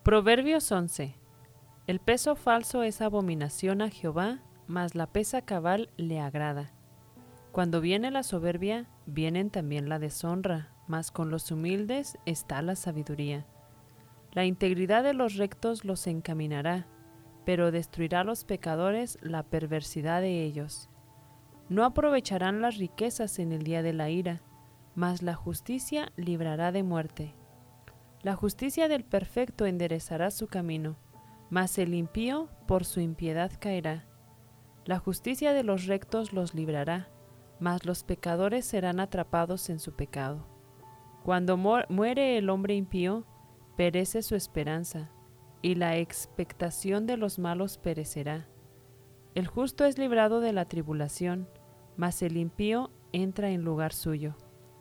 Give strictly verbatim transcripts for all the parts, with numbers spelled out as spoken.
Proverbios once. El peso falso es abominación a Jehová, mas la pesa cabal le agrada. Cuando viene la soberbia, vienen también la deshonra, mas con los humildes está la sabiduría. La integridad de los rectos los encaminará, pero destruirá a los pecadores la perversidad de ellos. No aprovecharán las riquezas en el día de la ira, mas la justicia librará de muerte. La justicia del perfecto enderezará su camino, mas el impío por su impiedad caerá. La justicia de los rectos los librará, mas los pecadores serán atrapados en su pecado. Cuando muere el hombre impío, perece su esperanza, y la expectación de los malos perecerá. El justo es librado de la tribulación, mas el impío entra en lugar suyo.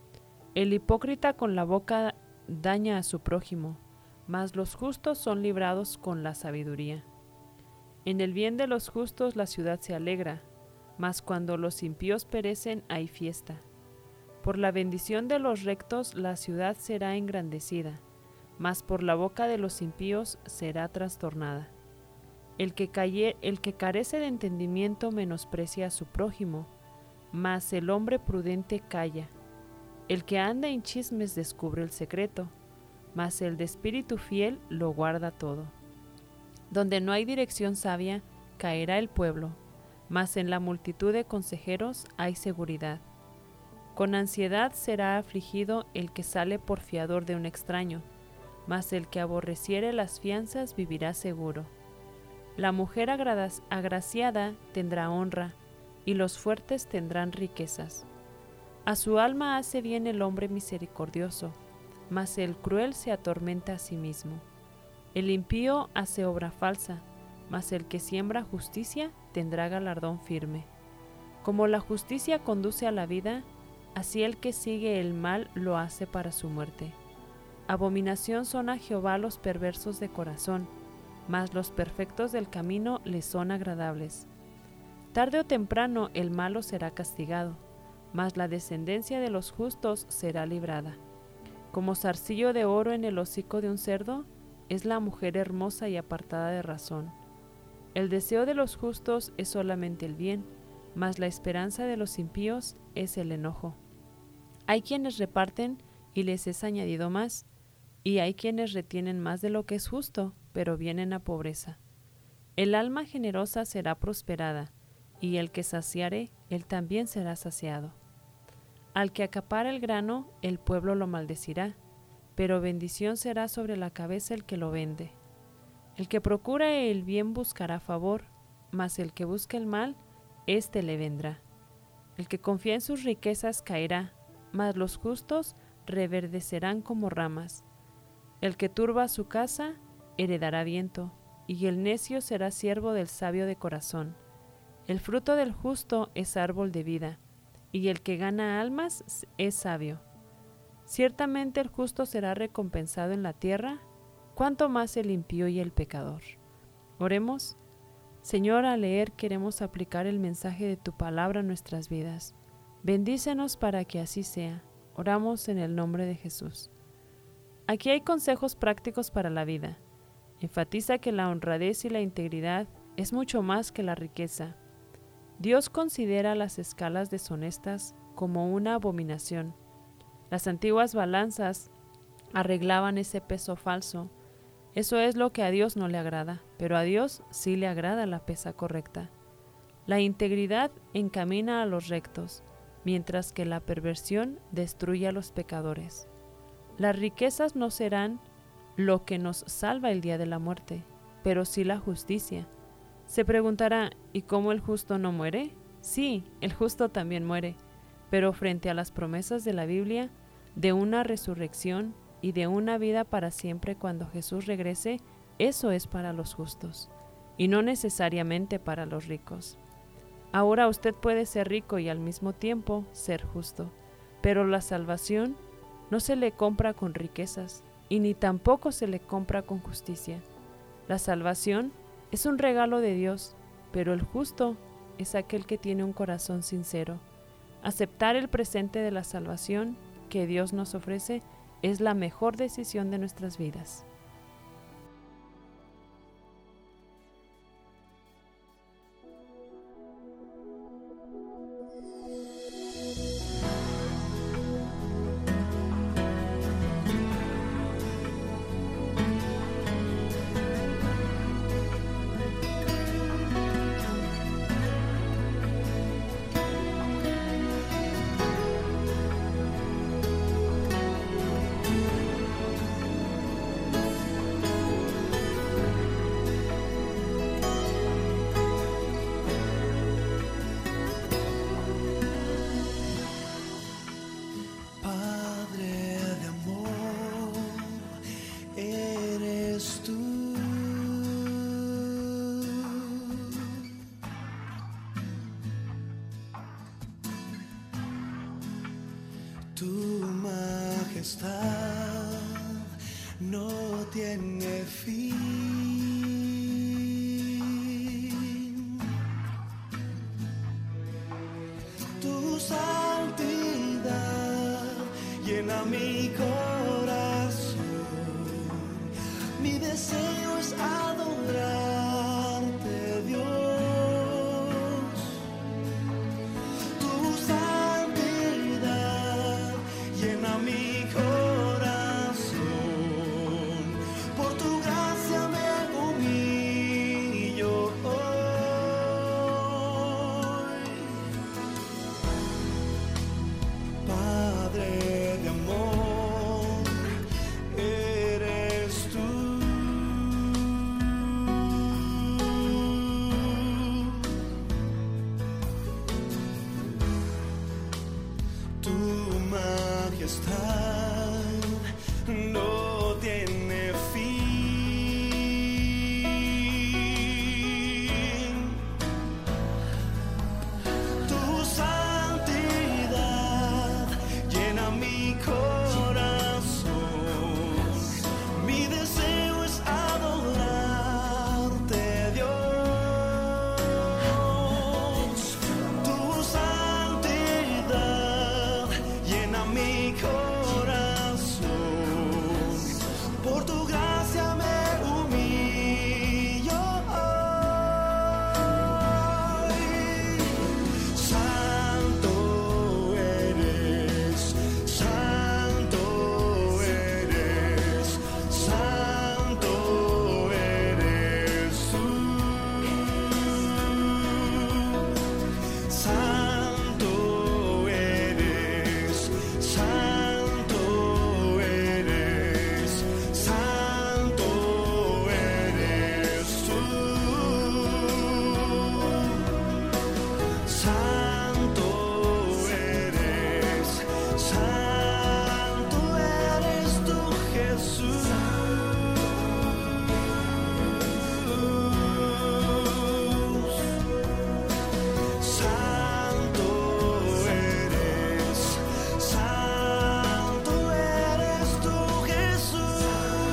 El hipócrita con la boca daña a su prójimo, mas los justos son librados con la sabiduría. En el bien de los justos la ciudad se alegra, mas cuando los impíos perecen hay fiesta. Por la bendición de los rectos la ciudad será engrandecida, mas por la boca de los impíos será trastornada. El que, calle, el que carece de entendimiento menosprecia a su prójimo, mas el hombre prudente calla. El que anda en chismes descubre el secreto, mas el de espíritu fiel lo guarda todo. Donde no hay dirección sabia, caerá el pueblo, mas en la multitud de consejeros hay seguridad. Con ansiedad será afligido el que sale por fiador de un extraño, mas el que aborreciere las fianzas vivirá seguro. La mujer agraciada tendrá honra, y los fuertes tendrán riquezas. A su alma hace bien el hombre misericordioso, mas el cruel se atormenta a sí mismo. El impío hace obra falsa, mas el que siembra justicia tendrá galardón firme. Como la justicia conduce a la vida, así el que sigue el mal lo hace para su muerte. Abominación son a Jehová los perversos de corazón, mas los perfectos del camino les son agradables. Tarde o temprano el malo será castigado, mas la descendencia de los justos será librada. Como zarcillo de oro en el hocico de un cerdo, es la mujer hermosa y apartada de razón. El deseo de los justos es solamente el bien, mas la esperanza de los impíos es el enojo. Hay quienes reparten y les es añadido más, y hay quienes retienen más de lo que es justo, pero vienen a pobreza. El alma generosa será prosperada, y el que saciare, él también será saciado. Al que acapara el grano, el pueblo lo maldecirá, pero bendición será sobre la cabeza el que lo vende. El que procura el bien buscará favor, mas el que busca el mal, éste le vendrá. El que confía en sus riquezas caerá, mas los justos reverdecerán como ramas. El que turba su casa, heredará viento, y el necio será siervo del sabio de corazón. El fruto del justo es árbol de vida, y el que gana almas es sabio. Ciertamente el justo será recompensado en la tierra, cuanto más el impío y el pecador. Oremos. Señor, al leer queremos aplicar el mensaje de tu palabra a nuestras vidas. Bendícenos para que así sea. Oramos en el nombre de Jesús. Aquí hay consejos prácticos para la vida. Enfatiza que la honradez y la integridad es mucho más que la riqueza. Dios considera las escalas deshonestas como una abominación. Las antiguas balanzas arreglaban ese peso falso. Eso es lo que a Dios no le agrada, pero a Dios sí le agrada la pesa correcta. La integridad encamina a los rectos, mientras que la perversión destruye a los pecadores. Las riquezas no serán lo que nos salva el día de la muerte, pero sí la justicia. Se preguntará, ¿y cómo el justo no muere? Sí, el justo también muere, pero frente a las promesas de la Biblia, de una resurrección y de una vida para siempre cuando Jesús regrese, eso es para los justos, y no necesariamente para los ricos. Ahora usted puede ser rico y al mismo tiempo ser justo, pero la salvación no se le compra con riquezas, y ni tampoco se le compra con justicia. La salvación es un regalo de Dios, pero el justo es aquel que tiene un corazón sincero. Aceptar el presente de la salvación que Dios nos ofrece es la mejor decisión de nuestras vidas. Tu majestad no tiene fin. Tu santidad llena mi corazón. Mi deseo es adorarte, Dios. Tu santidad llena mi corazón. Por tu gracia me humillo hoy. Padre de amor, eres tú. Tu majestad no tiene fin. Tu santidad llena mi corazón. Mi deseo es adorarte, Dios. Tu santidad llena mi corazón. Por tu gracia me humillo hoy. Santo eres, santo eres, santo eres tú. Santo eres, santo eres, santo eres tú. Santo eres, santo eres tú, Jesús. Santo eres, santo eres tú, Jesús.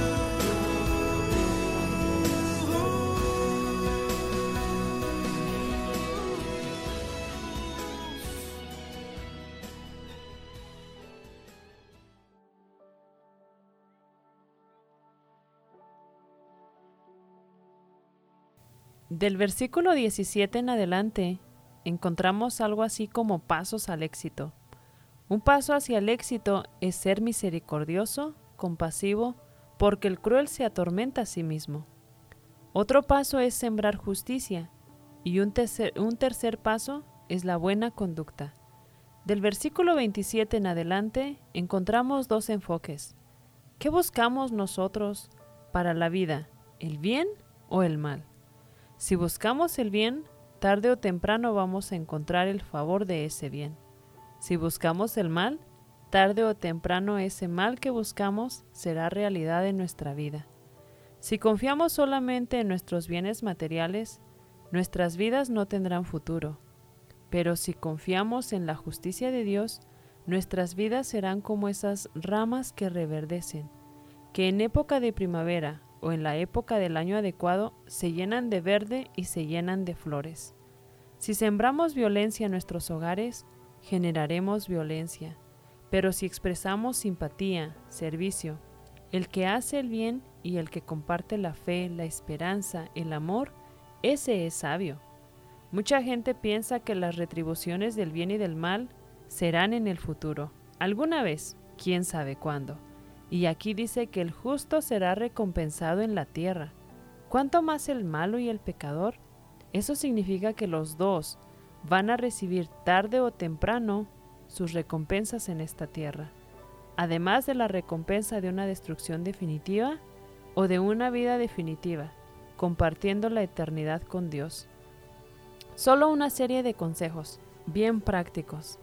Del versículo diecisiete en adelante, encontramos algo así como pasos al éxito. Un paso hacia el éxito es ser misericordioso, compasivo, porque el cruel se atormenta a sí mismo. Otro paso es sembrar justicia, y un tercer, un tercer paso es la buena conducta. Del versículo veintisiete en adelante, encontramos dos enfoques. ¿Qué buscamos nosotros para la vida, el bien o el mal? Si buscamos el bien, tarde o temprano vamos a encontrar el favor de ese bien. Si buscamos el mal, tarde o temprano ese mal que buscamos será realidad en nuestra vida. Si confiamos solamente en nuestros bienes materiales, nuestras vidas no tendrán futuro. Pero si confiamos en la justicia de Dios, nuestras vidas serán como esas ramas que reverdecen, que en época de primavera o en la época del año adecuado se llenan de verde y se llenan de flores. Si sembramos violencia en nuestros hogares, generaremos violencia. Pero si expresamos simpatía, servicio, el que hace el bien y el que comparte la fe, la esperanza, el amor, ese es sabio. Mucha gente piensa que las retribuciones del bien y del mal serán en el futuro, alguna vez, quién sabe cuándo. Y aquí dice que el justo será recompensado en la tierra. ¿Cuánto más el malo y el pecador? Eso significa que los dos van a recibir tarde o temprano sus recompensas en esta tierra, además de la recompensa de una destrucción definitiva o de una vida definitiva, compartiendo la eternidad con Dios. Solo una serie de consejos, bien prácticos.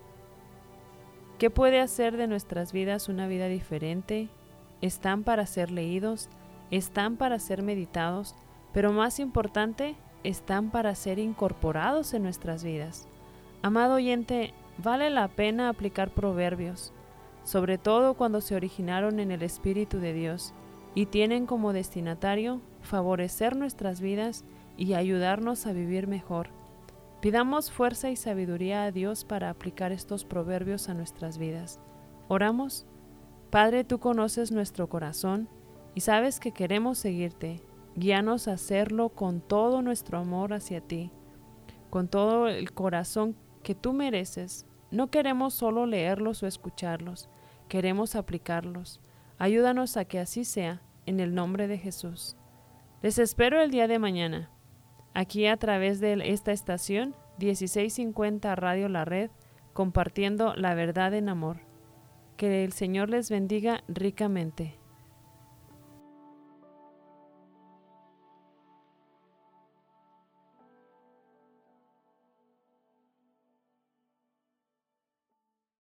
¿Qué puede hacer de nuestras vidas una vida diferente? Están para ser leídos, están para ser meditados, pero más importante, están para ser incorporados en nuestras vidas. Amado oyente, vale la pena aplicar proverbios. sobre todo cuando se originaron en el Espíritu de Dios y tienen como destinatario favorecer nuestras vidas y ayudarnos a vivir mejor. Pidamos fuerza y sabiduría a Dios para aplicar estos proverbios a nuestras vidas. Oramos. Padre, tú conoces nuestro corazón y sabes que queremos seguirte. Guíanos a hacerlo con todo nuestro amor hacia ti, con todo el corazón que tú mereces. No queremos solo leerlos o escucharlos, queremos aplicarlos. Ayúdanos a que así sea, en el nombre de Jesús. Les espero el día de mañana, aquí a través de esta estación dieciséis cincuenta Radio La Red, compartiendo la verdad en amor. Que el Señor les bendiga ricamente.